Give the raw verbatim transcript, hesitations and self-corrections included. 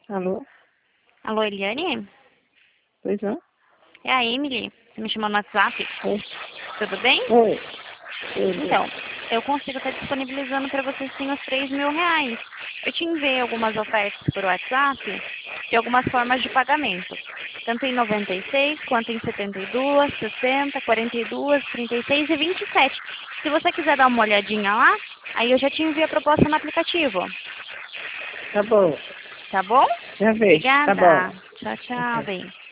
Alô? Alô, Eliane? Pois não? É a Emily. Você me chamou no WhatsApp. Oi. Tudo bem? Oi. Tudo. Então, eu consigo estar disponibilizando para vocês sim os três mil reais. Eu te enviei algumas ofertas por WhatsApp de algumas formas de pagamento. Tanto em noventa e seis, quanto em setenta e duas, sessenta, quarenta e duas, trinta e seis e vinte e sete. Se você quiser dar uma olhadinha lá, aí eu já te envio a proposta no aplicativo. Tá bom. Tá bom? Já vi. Tá Obrigada. bom. Tchau, tchau, Ok. bem.